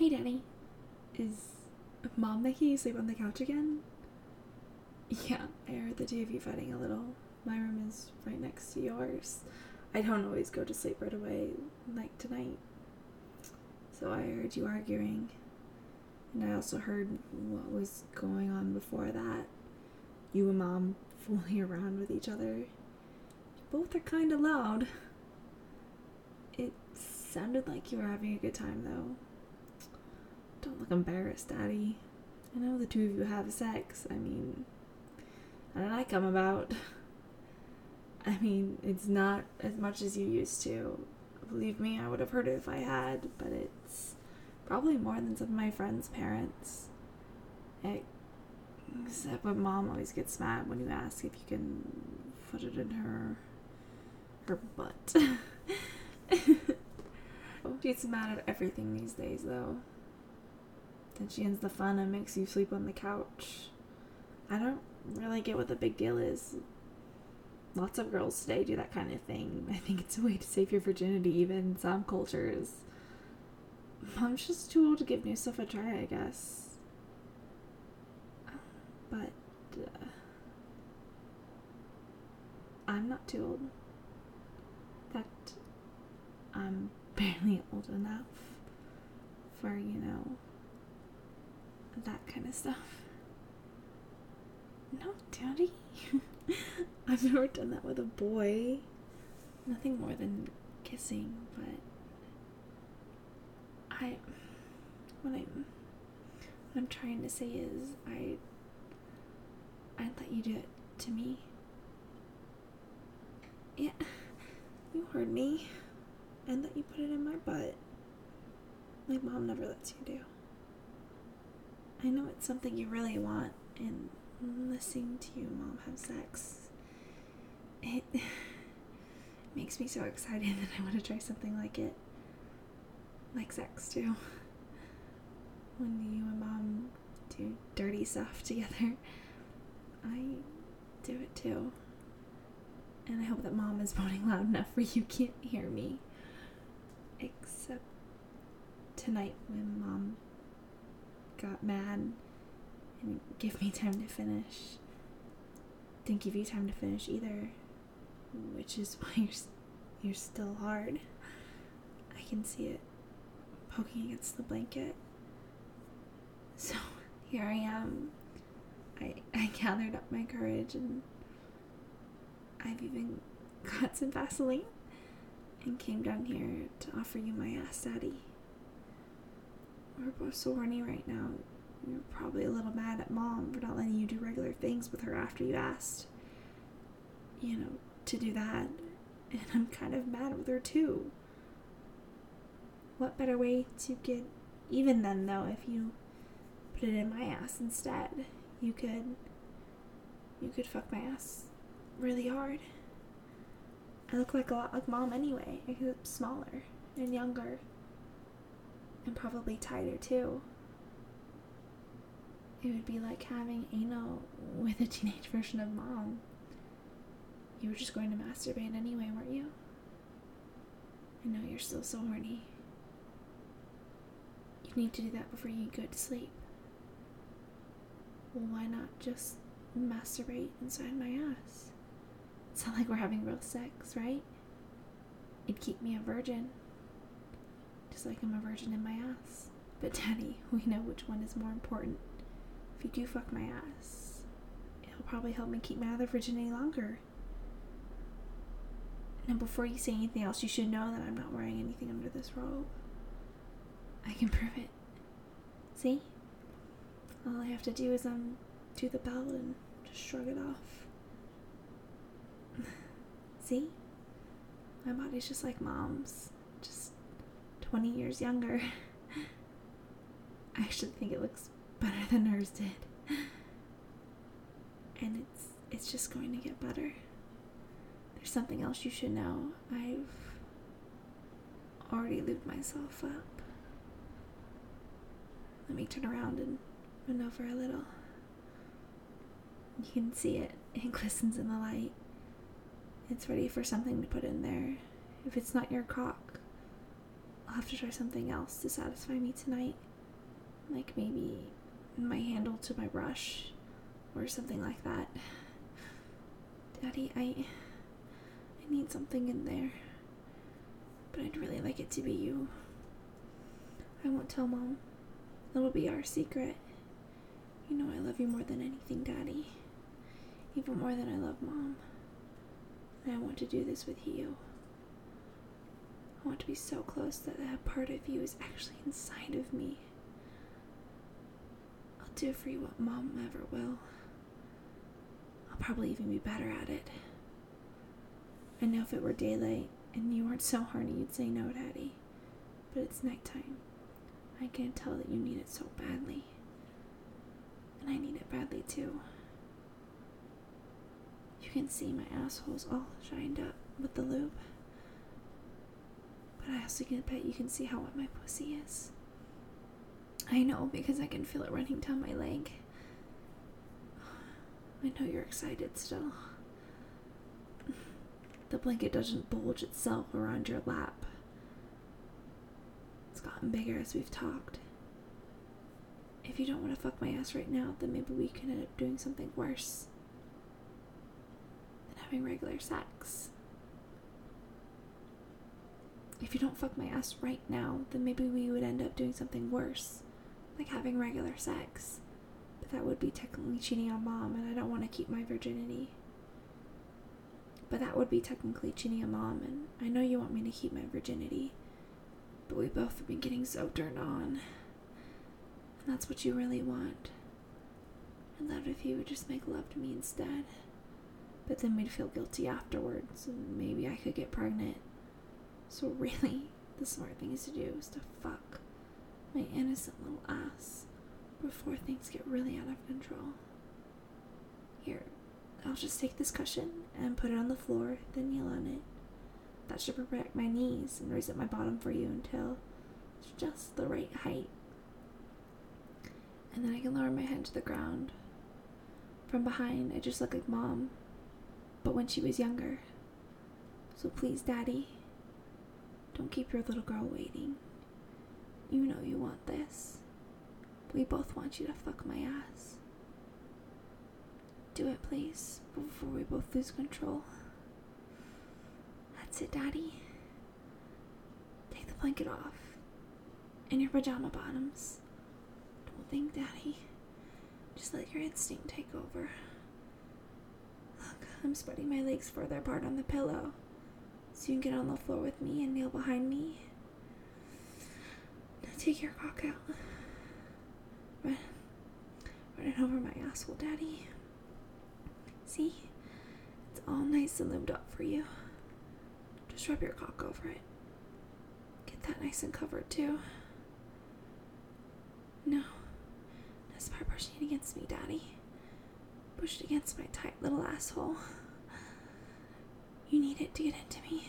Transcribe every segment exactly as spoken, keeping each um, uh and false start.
Hey, Daddy. Is Mom making you sleep on the couch again? Yeah, I heard the two of you fighting a little. My room is right next to yours. I don't always go to sleep right away, like tonight. So I heard you arguing. And I also heard what was going on before that. You and Mom fooling around with each other. You both are kind of loud. It sounded like you were having a good time, though. Don't look embarrassed, Daddy. I know the two of you have sex. I mean, how did I come about? I mean, it's not as much as you used to. Believe me, I would have heard it if I had, but it's probably more than some of my friends' parents. It, except when Mom always gets mad when you ask if you can put it in her her butt. She's mad at everything these days, though. Then she ends the fun and makes you sleep on the couch. I don't really get what the big deal is. Lots of girls today do that kind of thing. I think it's a way to save your virginity, even in some cultures. Mom's just too old to give new stuff a try, I guess. But uh, I'm not too old. That I'm barely old enough for, you know, that kind of stuff. No, Daddy. I've never done that with a boy. Nothing more than kissing, but I what I'm what I'm trying to say is I I'd let you do it to me. Yeah, you heard me. I'd let you put it in my butt. Like Mom never lets you do. I know it's something you really want, and listening to you, Mom, have sex, it makes me so excited that I want to try something like it. Like sex, too. When you and Mom do dirty stuff together, I do it, too. And I hope that Mom is moaning loud enough where you can't hear me. Except tonight when Mom got mad and give me time to finish. Didn't give you time to finish either, which is why you're you're still hard. I can see it poking against the blanket. So here I am. I I gathered up my courage, and I've even got some Vaseline and came down here to offer you my ass, Daddy. We're both so horny right now. You're probably a little mad at Mom for not letting you do regular things with her after you asked, you know, to do that. And I'm kind of mad with her too. What better way to get even then, though, if you put it in my ass instead? You could, you could fuck my ass really hard. I look like a lot like Mom anyway, except smaller and younger. And probably tighter too. It would be like having anal with a teenage version of Mom. You were just going to masturbate anyway, weren't you? I know you're still so horny. You need to do that before you go to sleep. Well, why not just masturbate inside my ass? It's not like we're having real sex, right? It'd keep me a virgin. Just like I'm a virgin in my ass. But Daddy, we know which one is more important. If you do fuck my ass, it'll probably help me keep my other virginity longer. Now before you say anything else, you should know that I'm not wearing anything under this robe. I can prove it. See? All I have to do is undo the belt and just shrug it off. See? My body's just like Mom's. Just twenty years younger. I actually think it looks better than hers did. And it's it's just going to get better. There's something else you should know. I've already lubed myself up. Let me turn around and bend over a little. You can see it. It glistens in the light. It's ready for something to put in there. If it's not your cock, I'll have to try something else to satisfy me tonight. Like maybe my handle to my brush or something like that. Daddy, I I need something in there. But I'd really like it to be you. I won't tell Mom. It'll be our secret. You know I love you more than anything, Daddy. Even more than I love Mom. And I want to do this with you. I want to be so close that that part of you is actually inside of me. I'll do for you what Mom never will. I'll probably even be better at it. I know if it were daylight and you weren't so horny, you'd say no, Daddy. But it's nighttime. I can tell that you need it so badly. And I need it badly too. You can see my asshole's all shined up with the lube. But I also can bet you can see how wet my pussy is. I know because I can feel it running down my leg. I know you're excited still. The blanket doesn't bulge itself around your lap. It's gotten bigger as we've talked. If you don't want to fuck my ass right now, then maybe we can end up doing something worse than having regular sex. If you don't fuck my ass right now, then maybe we would end up doing something worse, like having regular sex. But that would be technically cheating on Mom, and I don't want to keep my virginity. But that would be technically cheating on Mom, and I know you want me to keep my virginity. But we both have been getting so turned on. And that's what you really want. I'd love if you would just make love to me instead. But then we'd feel guilty afterwards, and maybe I could get pregnant. So really, the smart thing is to do is to fuck my innocent little ass before things get really out of control. Here, I'll just take this cushion and put it on the floor, then kneel on it. That should protect my knees and raise up my bottom for you until it's just the right height. And then I can lower my head to the ground. From behind, I just look like Mom, but when she was younger. So please, Daddy, don't keep your little girl waiting. You know you want this. We both want you to fuck my ass. Do it, please, before we both lose control. That's it, Daddy. Take the blanket off. And your pajama bottoms. Don't think, Daddy. Just let your instinct take over. Look, I'm spreading my legs further apart on the pillow, so you can get on the floor with me and kneel behind me. Now take your cock out. Run, run it over my asshole, Daddy. See? It's all nice and lubed up for you. Just rub your cock over it. Get that nice and covered, too. No. Just by pushing it against me, Daddy. Push it against my tight little asshole. You need it to get into me.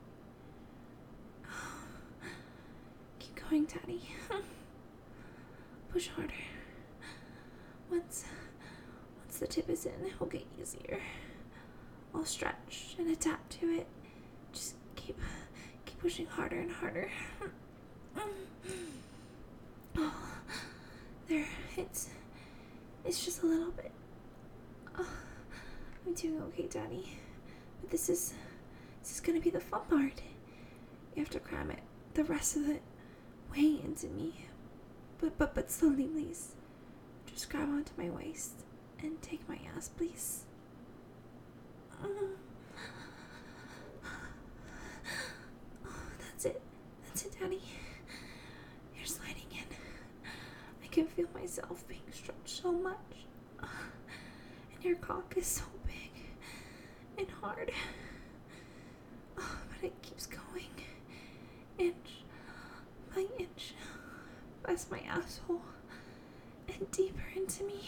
Keep going, Daddy. Push harder. Once, once the tip is in, it will get easier. I'll stretch and adapt to it. Just keep, keep pushing harder and harder. Oh, there. It's, it's just a little bit. Oh, I'm doing okay, Daddy. But this is, this is gonna be the fun part. You have to cram it, the rest of it, way into me. But, but, but slowly, please. Just grab onto my waist and take my ass, please. Oh, that's it. That's it, Daddy. You're sliding in. I can feel myself being stretched so much. And your cock is so big and hard. Oh, but it keeps going. Inch by inch. Past my asshole. And deeper into me.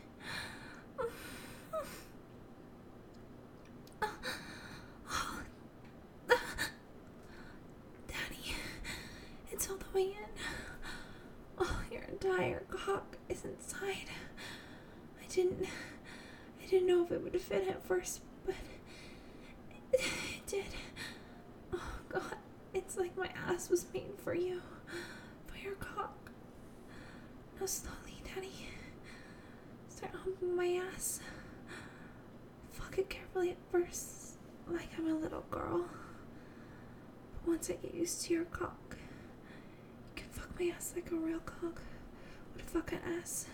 Daddy, it's all the way in. Oh, your entire cock is inside. I didn't, I didn't know if it would fit at first, but it, it did. Oh God, it's like my ass was made for you, for your cock. Go slowly, Daddy. Start humping my ass. Fuck it carefully at first, like I'm a little girl. But once I get used to your cock, you can fuck my ass like a real cock would fuck an ass.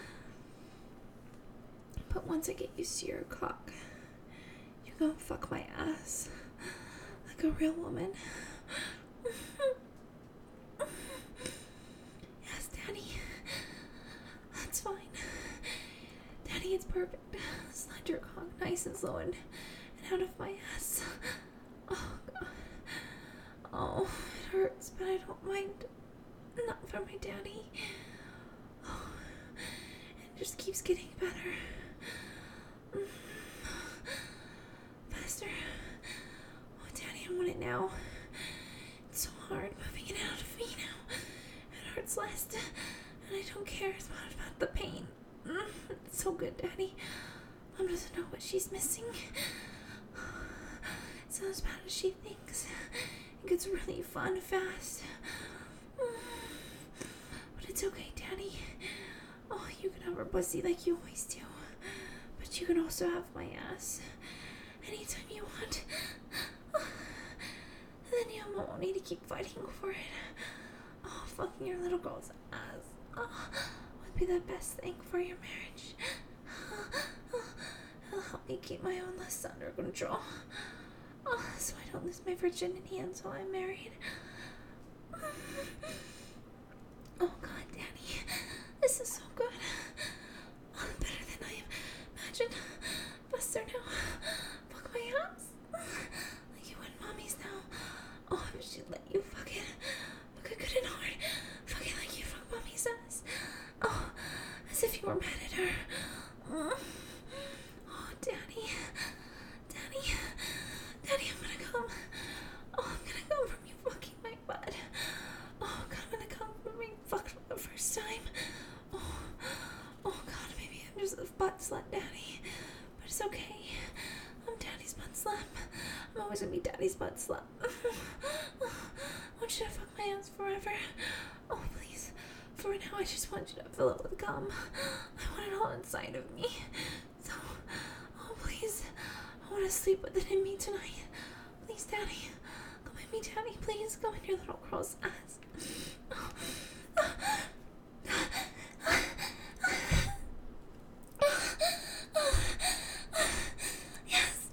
But once I get used to your cock, you go fuck my ass like a real woman. Yes, Daddy. That's fine. Daddy, it's perfect. Slide your cock nice and slow and, and out of my ass. Oh, God. Oh, it hurts, but I don't mind. Not for my daddy. Oh, it just keeps getting better. Faster. Oh, Daddy, I want it now. It's so hard moving it out of me now. It hurts less, and I don't care as much about the pain. It's so good, Daddy. Mom doesn't know what she's missing. It's not as bad as she thinks. It gets really fun fast. But it's okay, Daddy. Oh, you can have her pussy like you always do. But you can also have my ass anytime you want. Then you won't need to keep fighting for it. Oh, fucking your little girl's ass. Oh, would be the best thing for your marriage. It'll help me keep my own lust under control. Oh, so I don't lose my virginity until I'm married. Oh, God, Daddy. This is so good. Oh, better than I imagined. Buster now. Fuck my ass. Like you would mommy's now. Oh, if she'd let you fuck it. Fuck it good and hard. Fuck it like you fuck mommy's ass. Oh, as if you were mad at her. Oh, Daddy. Daddy. Daddy, I'm gonna come. Oh, I'm gonna come from you fucking my butt. Oh, God, I'm gonna come from being fucked for the first time. Oh, oh, God, maybe I'm just a butt slut, Daddy. But it's okay. I'm Daddy's butt slut. I'm always gonna be Daddy's butt slut. I want you to fuck my ass forever. Oh, please. For now, I just want you to fill it with cum. I want it all inside of me. So, oh, please. I want to sleep with it in me tonight. Please, Daddy. Come with me, Daddy. Please. Go in your little girl's ass. Oh. Yes.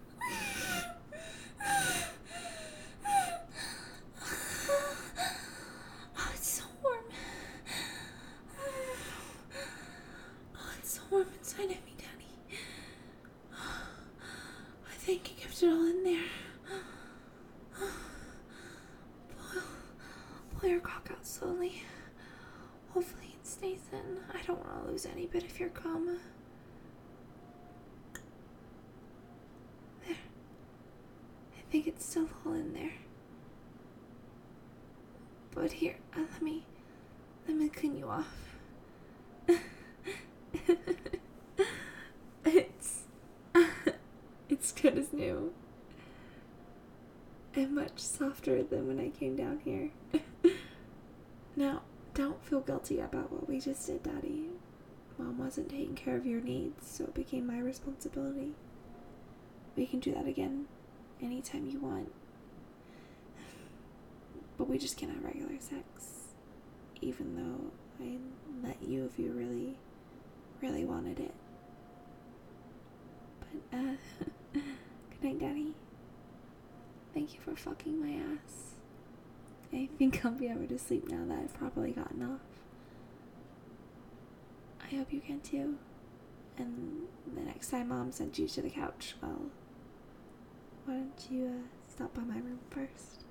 Oh, it's so warm. Oh, it's so warm inside of me, Daddy. I think you kept it all in there. Pull, pull your cock out slowly. Hopefully it stays in. I don't want to lose any bit of your cum. There. I think it's still all in there. But here, uh, let me, let me clean you off. It's, it's good as new. And much softer than when I came down here. Now, don't feel guilty about what we just did, Daddy. Mom wasn't taking care of your needs, so it became my responsibility. We can do that again anytime you want. But we just can't have regular sex. Even though I let you if you really, really wanted it. But, uh, good night, Daddy. Thank you for fucking my ass. I think I'll be able to sleep now that I've probably gotten off. I hope you can too. And the next time Mom sends you to the couch, well, why don't you uh, stop by my room first?